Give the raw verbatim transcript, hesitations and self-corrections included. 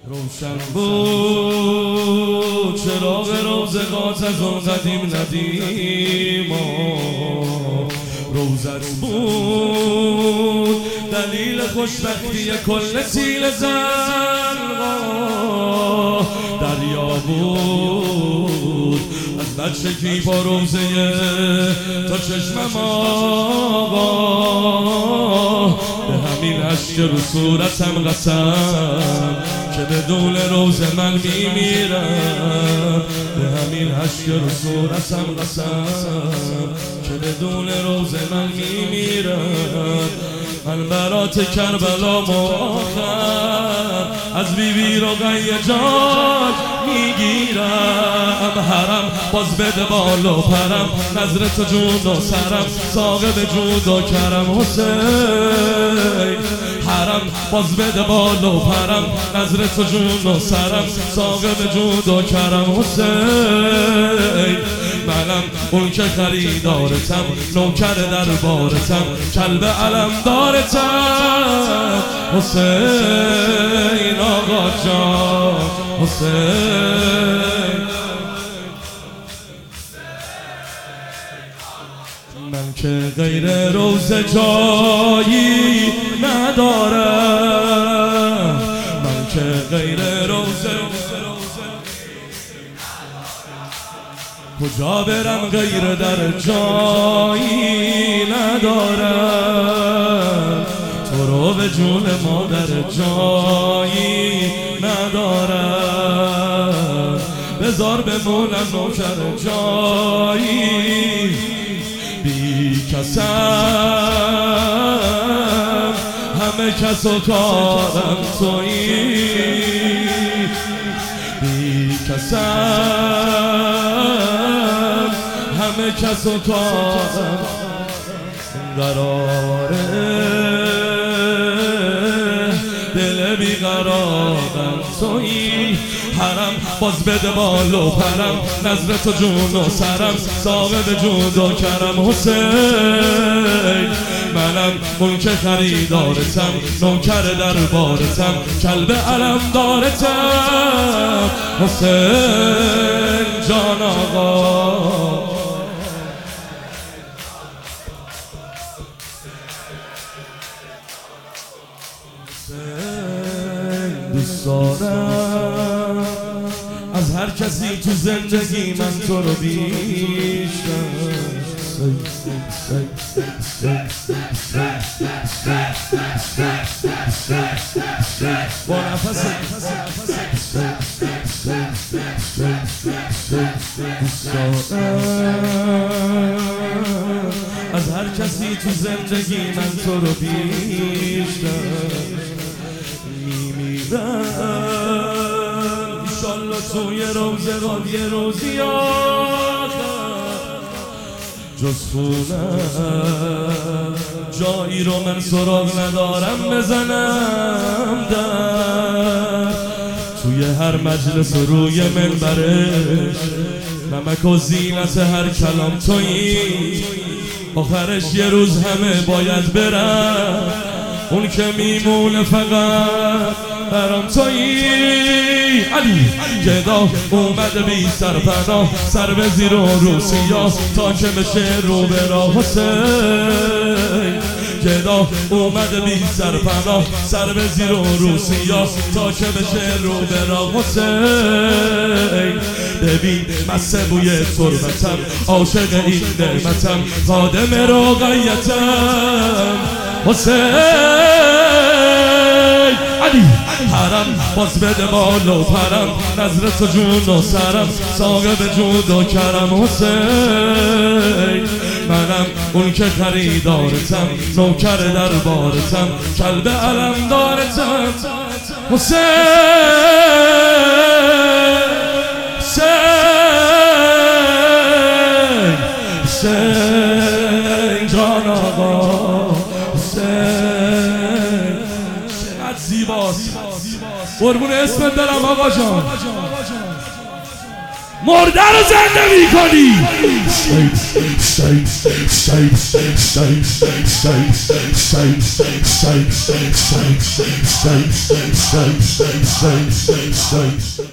روشن بود چراغ روزگات از اون قدیم ندیم روزت بود دلیل خوشبختی کل تیل زرقا دریا بود از بچگی با روزه تا چشمم آقا به همین اشک رو صورتم قسم که بدون روز من میمیرم به همین اشک رو صورتم قسم که بدون روز من میمیرم من برات کربلا آخر از بیبی رقیه جان میگیرم حرم باز بده بال و پرم نظر تو جون و سرم ساقه به جود و کرم حسین حرم باز بده بال و پرم نظر تو جون و سرم ساقه به جود و کرم حسین منم اون که خریدارتم نوکر دربارتم کلب علم دارتم حسین آقا جان حسین من که غیر روزه جایی ندارم من که غیر روزه کجا برم غیر در جایی ندارم تو رو به جون مادر جایی ندارم بذار بمونم نوکر جایی بی کسم همه کس و کارم تویی بی کسم همه کس و کارم قراره دل بیقرارم تویی حرم باز بده بال و پرم نظر تو جون و سرم ساقه به جود و کرم حسین منم اون که خریدارتم نوکر دربارتم کلب علم دارتم حسین جان آقا دوست دارم از هر کسی تو زندگی من تو رو بیشتر با نفس دوست دارم از هر کسی تو زندگی من تو رو بیشتر میمیرم ایشالله توی روزگار یه روزی آخر جز خونم جایی رو من سراغ ندارم بزنم در توی هر مجلس روی منبرش نمک و زینت هر کلام تویی آخرش یه روز همه باید برم اون که میمونه فقط برام تویی علی گدا اومده بی سرپناه سر به زیر و روسیا تا که بشه رو برا حسین گدا اومده بی سرپناه سر به زیر و روسیا تا که بشه رو برا حسین ببین مسه بوی تربتم عاشق این نعمتم خادم رقیتم حسین علی حرم باز بده بال و پرم نظر تو جون و سرم ساقه به جود و کرم حسین منم اون که خریدارتم نوکر دربارتم کلب علم دارتم حسین حسین حسین جان آقا حسین چقدر زیباست قربون اسمت دارم آقا جان مرده رو زنده میکنی.